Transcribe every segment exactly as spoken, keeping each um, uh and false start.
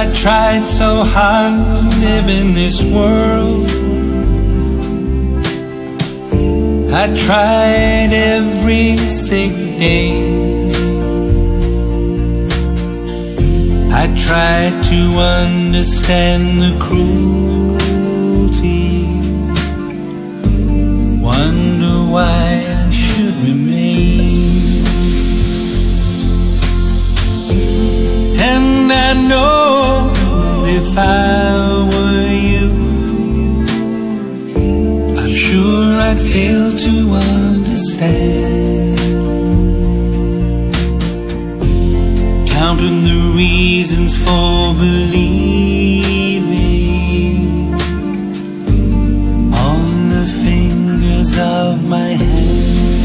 I tried so hard to live in this world. I tried every sick day. I tried to understand the cruelty. Wonder why I should remain. And I know if I were you, I'm sure I'd fail to understand. Counting the reasons for believing on the fingers of my hand.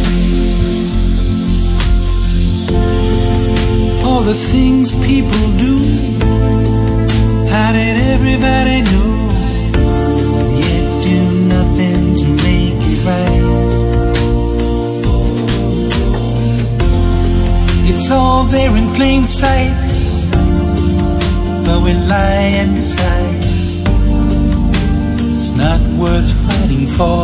All the things people do, how did everybody know, and yet do nothing to make it right? It's all there in plain sight, but we lie and decide it's not worth fighting for.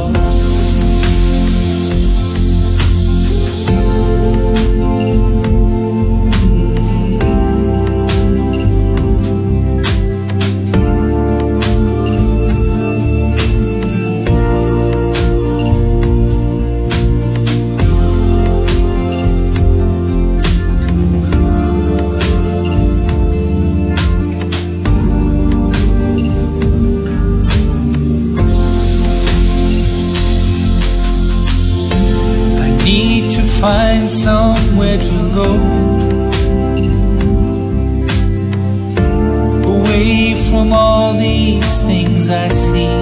Find somewhere to go, away from all these things I see.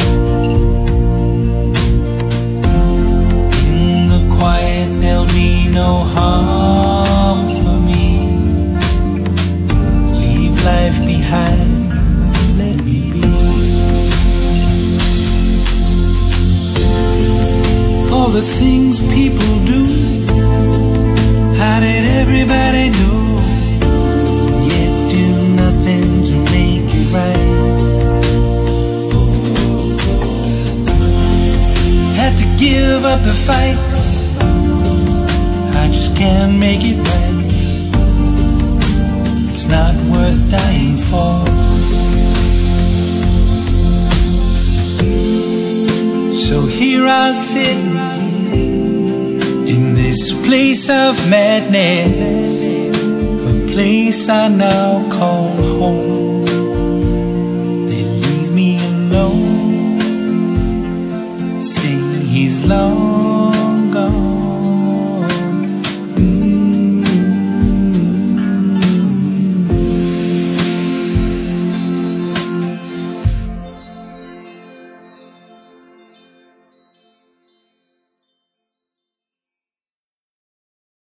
In the quiet there'll be no harm for me. Leave life behind, let me be. All the things people do, how did everybody know, and yet do nothing to make it right? Had to give up the fight, I just can't make it right. It's not worth dying for. So here I'll sit in this place of madness, a place I now call home.